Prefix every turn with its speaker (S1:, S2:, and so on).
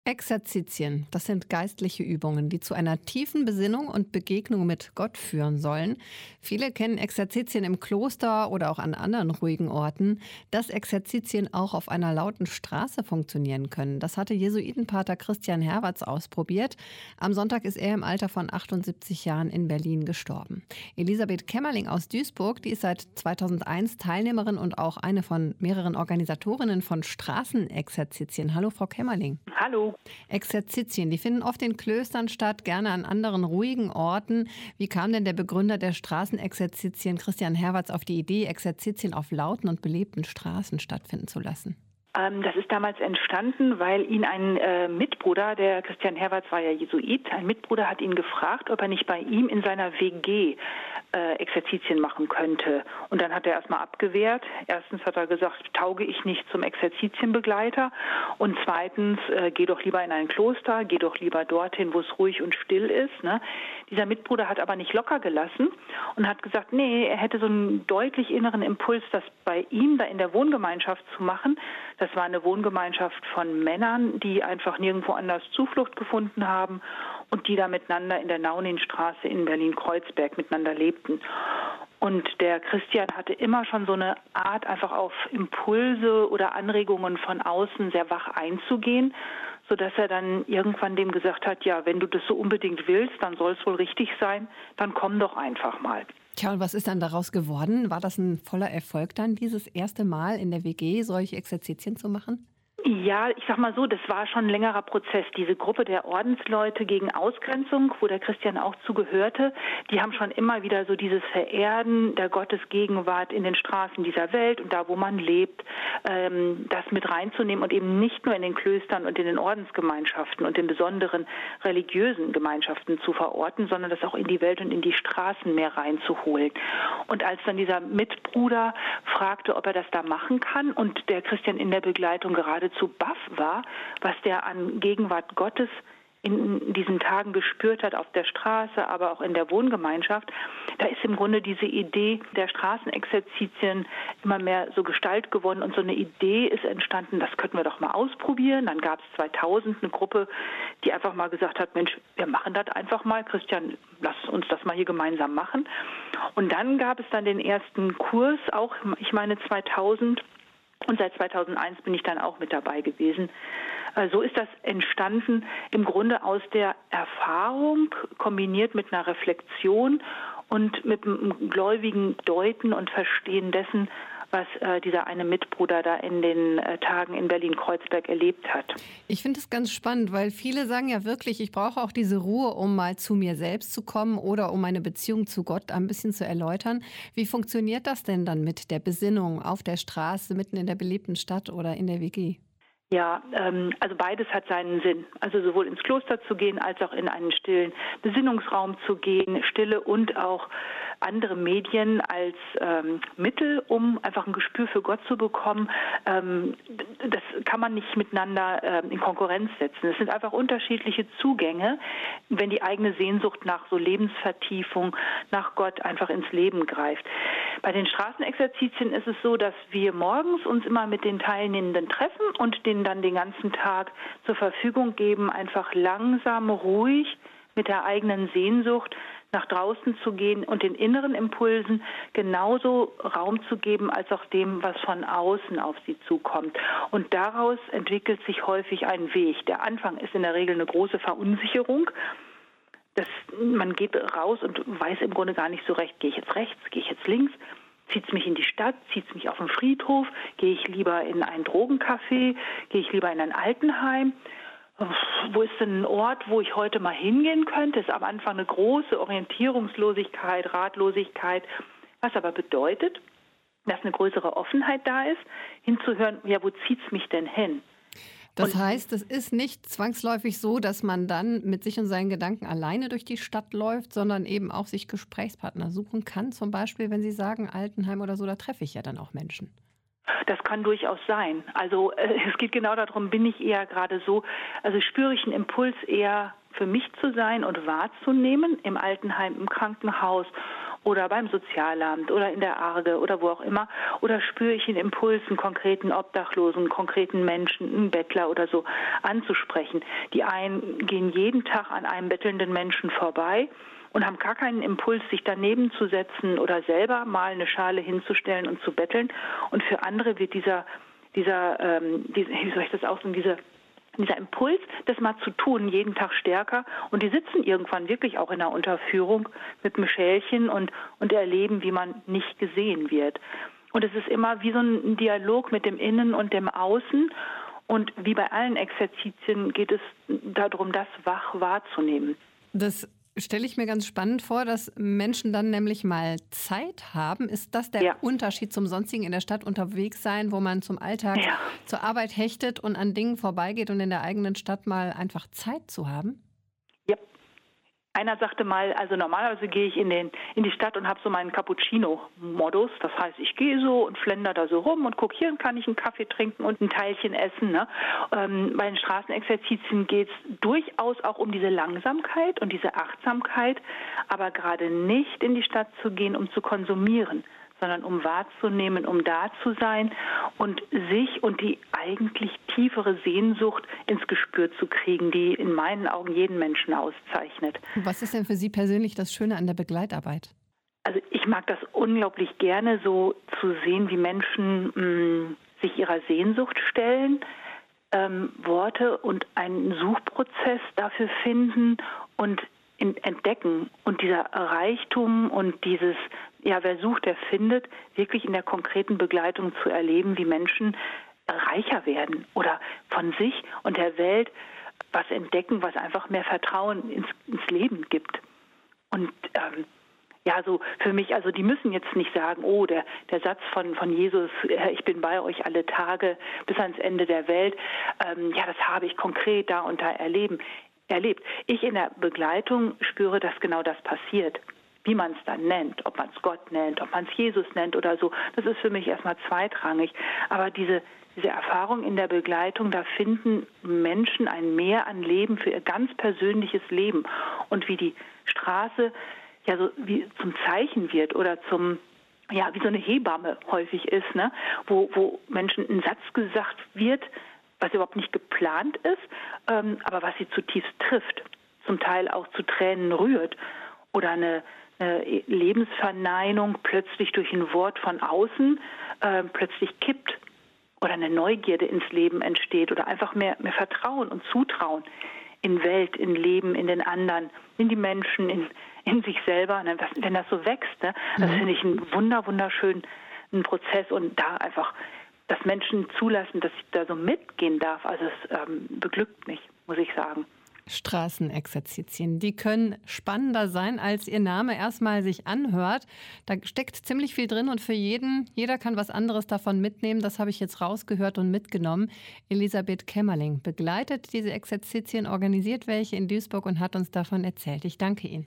S1: Exerzitien, das sind geistliche Übungen, die zu einer tiefen Besinnung und Begegnung mit Gott führen sollen. Viele kennen Exerzitien im Kloster oder auch an anderen ruhigen Orten. Dass Exerzitien auch auf einer lauten Straße funktionieren können, das hatte Jesuitenpater Christian Herwartz ausprobiert. Am Sonntag ist er im Alter von 78 Jahren in Berlin gestorben. Elisabeth Kämmerling aus Duisburg, die ist seit 2001 Teilnehmerin und auch eine von mehreren Organisatorinnen von Straßenexerzitien. Hallo, Frau Kämmerling.
S2: Hallo.
S1: Exerzitien, die finden oft in Klöstern statt, gerne an anderen ruhigen Orten. Wie kam denn der Begründer der Straßenexerzitien, Christian Herwartz, auf die Idee, Exerzitien auf lauten und belebten Straßen stattfinden zu lassen?
S2: Das ist damals entstanden, weil ihn ein Mitbruder, der Christian Herwartz war ja Jesuit, ein Mitbruder hat ihn gefragt, ob er nicht bei ihm in seiner WG Exerzitien machen könnte. Und dann hat er erstmal abgewehrt. Erstens hat er gesagt, tauge ich nicht zum Exerzitienbegleiter. Und zweitens, geh doch lieber in ein Kloster, geh doch lieber dorthin, wo es ruhig und still ist. Ne? Dieser Mitbruder hat aber nicht locker gelassen und hat gesagt, nee, er hätte so einen deutlich inneren Impuls, das bei ihm da in der Wohngemeinschaft zu machen. Das war eine Wohngemeinschaft von Männern, die einfach nirgendwo anders Zuflucht gefunden haben und die da miteinander in der Nauninstraße in Berlin-Kreuzberg miteinander lebten. Und der Christian hatte immer schon so eine Art, einfach auf Impulse oder Anregungen von außen sehr wach einzugehen, sodass er dann irgendwann dem gesagt hat, ja, wenn du das so unbedingt willst, dann soll es wohl richtig sein, dann komm doch einfach mal.
S1: Tja, und was ist dann daraus geworden? War das ein voller Erfolg dann, dieses erste Mal in der WG solche Exerzitien zu machen?
S2: Ja, ich sag mal so, das war schon ein längerer Prozess. Diese Gruppe der Ordensleute gegen Ausgrenzung, wo der Christian auch zugehörte, die haben schon immer wieder so dieses Vererden der Gottesgegenwart in den Straßen dieser Welt und da, wo man lebt, das mit reinzunehmen und eben nicht nur in den Klöstern und in den Ordensgemeinschaften und den besonderen religiösen Gemeinschaften zu verorten, sondern das auch in die Welt und in die Straßen mehr reinzuholen. Und als dann dieser Mitbruder fragte, ob er das da machen kann und der Christian in der Begleitung geradezu baff war, was der an Gegenwart Gottes in diesen Tagen gespürt hat, auf der Straße, aber auch in der Wohngemeinschaft, da ist im Grunde diese Idee der Straßenexerzitien immer mehr so Gestalt gewonnen und so eine Idee ist entstanden, das könnten wir doch mal ausprobieren. Dann gab es 2000 eine Gruppe, die einfach mal gesagt hat, Mensch, wir machen das einfach mal. Christian, lass uns das mal hier gemeinsam machen. Und dann gab es dann den ersten Kurs, auch, ich meine 2000, und seit 2001 bin ich dann auch mit dabei gewesen. So ist das entstanden, im Grunde aus der Erfahrung, kombiniert mit einer Reflexion und mit einem gläubigen Deuten und Verstehen dessen, was dieser eine Mitbruder da in den Tagen in Berlin-Kreuzberg erlebt hat.
S1: Ich finde es ganz spannend, weil viele sagen ja wirklich, ich brauche auch diese Ruhe, um mal zu mir selbst zu kommen oder um meine Beziehung zu Gott ein bisschen zu erläutern. Wie funktioniert das denn dann mit der Besinnung auf der Straße, mitten in der belebten Stadt oder in der WG?
S2: Ja, also beides hat seinen Sinn. Also sowohl ins Kloster zu gehen, als auch in einen stillen Besinnungsraum zu gehen, Stille und auch andere Medien als Mittel, um einfach ein Gespür für Gott zu bekommen. Das kann man nicht miteinander in Konkurrenz setzen. Es sind einfach unterschiedliche Zugänge, wenn die eigene Sehnsucht nach so Lebensvertiefung, nach Gott einfach ins Leben greift. Bei den Straßenexerzitien ist es so, dass wir morgens uns immer mit den Teilnehmenden treffen und denen dann den ganzen Tag zur Verfügung geben, einfach langsam, ruhig mit der eigenen Sehnsucht nach draußen zu gehen und den inneren Impulsen genauso Raum zu geben, als auch dem, was von außen auf sie zukommt. Und daraus entwickelt sich häufig ein Weg. Der Anfang ist in der Regel eine große Verunsicherung. Man geht raus und weiß im Grunde gar nicht so recht, gehe ich jetzt rechts, gehe ich jetzt links, zieht es mich in die Stadt, zieht es mich auf den Friedhof, gehe ich lieber in ein Drogencafé, gehe ich lieber in ein Altenheim. Wo ist denn ein Ort, wo ich heute mal hingehen könnte? Es ist am Anfang eine große Orientierungslosigkeit, Ratlosigkeit, was aber bedeutet, dass eine größere Offenheit da ist, hinzuhören, ja, wo zieht es mich denn hin?
S1: Das heißt, es ist nicht zwangsläufig so, dass man dann mit sich und seinen Gedanken alleine durch die Stadt läuft, sondern eben auch sich Gesprächspartner suchen kann. Zum Beispiel, wenn Sie sagen Altenheim oder so, da treffe ich ja dann auch Menschen.
S2: Das kann durchaus sein. Also es geht genau darum, bin ich eher gerade so, also spüre ich einen Impuls eher für mich zu sein und wahrzunehmen im Altenheim, im Krankenhaus oder beim Sozialamt oder in der Arge oder wo auch immer, oder spüre ich einen Impuls, einen konkreten Obdachlosen, einen konkreten Menschen, einen Bettler oder so anzusprechen. Die einen gehen jeden Tag an einem bettelnden Menschen vorbei und haben gar keinen Impuls, sich daneben zu setzen oder selber mal eine Schale hinzustellen und zu betteln. Und für andere wird dieser wie soll ich das ausdrücken, dieser Impuls, das mal zu tun, jeden Tag stärker. Und die sitzen irgendwann wirklich auch in der Unterführung mit einem Schälchen und erleben, wie man nicht gesehen wird. Und es ist immer wie so ein Dialog mit dem Innen und dem Außen. Und wie bei allen Exerzitien geht es darum, das wach wahrzunehmen.
S1: Das stelle ich mir ganz spannend vor, dass Menschen dann nämlich mal Zeit haben. Ist das der Unterschied zum sonstigen in der Stadt unterwegs sein, wo man zum Alltag zur Arbeit hechtet und an Dingen vorbeigeht und in der eigenen Stadt mal einfach Zeit zu haben?
S2: Ja. Einer sagte mal, also normalerweise gehe ich in die Stadt und habe so meinen Cappuccino-Modus. Das heißt, ich gehe so und flender da so rum und gucke, hier kann ich einen Kaffee trinken und ein Teilchen essen. Ne? Bei den Straßenexerzitien geht es durchaus auch um diese Langsamkeit und diese Achtsamkeit, aber gerade nicht in die Stadt zu gehen, um zu konsumieren, sondern um wahrzunehmen, um da zu sein und sich und die eigentlich tiefere Sehnsucht ins Gespür zu kriegen, die in meinen Augen jeden Menschen auszeichnet.
S1: Was ist denn für Sie persönlich das Schöne an der Begleitarbeit?
S2: Also ich mag das unglaublich gerne, so zu sehen, wie Menschen sich ihrer Sehnsucht stellen, Worte und einen Suchprozess dafür finden und entdecken und dieser Reichtum und dieses, wer sucht, der findet, wirklich in der konkreten Begleitung zu erleben, wie Menschen reicher werden oder von sich und der Welt was entdecken, was einfach mehr Vertrauen ins Leben gibt. Und so für mich, also die müssen jetzt nicht sagen, oh, der Satz von Jesus, ich bin bei euch alle Tage bis ans Ende der Welt, das habe ich konkret da und da erlebt. Ich in der Begleitung spüre, dass genau das passiert. Wie man es dann nennt, ob man es Gott nennt, ob man es Jesus nennt oder so, das ist für mich erstmal zweitrangig. Aber diese Erfahrung in der Begleitung, da finden Menschen ein Mehr an Leben für ihr ganz persönliches Leben. Und wie die Straße so wie zum Zeichen wird oder wie so eine Hebamme häufig ist, ne? wo Menschen ein Satz gesagt wird, was überhaupt nicht geplant ist, aber was sie zutiefst trifft, zum Teil auch zu Tränen rührt oder eine Lebensverneinung plötzlich durch ein Wort von außen plötzlich kippt oder eine Neugierde ins Leben entsteht oder einfach mehr Vertrauen und Zutrauen in Welt, in Leben, in den anderen, in die Menschen, in sich selber. Wenn das so wächst, ne, das finde ich einen wunderschönen Prozess und da einfach dass Menschen zulassen, dass ich da so mitgehen darf. Also es beglückt mich, muss ich sagen.
S1: Straßenexerzitien, die können spannender sein, als ihr Name erstmal sich anhört. Da steckt ziemlich viel drin und für jeder kann was anderes davon mitnehmen. Das habe ich jetzt rausgehört und mitgenommen. Elisabeth Kämmerling begleitet diese Exerzitien, organisiert welche in Duisburg und hat uns davon erzählt. Ich danke Ihnen.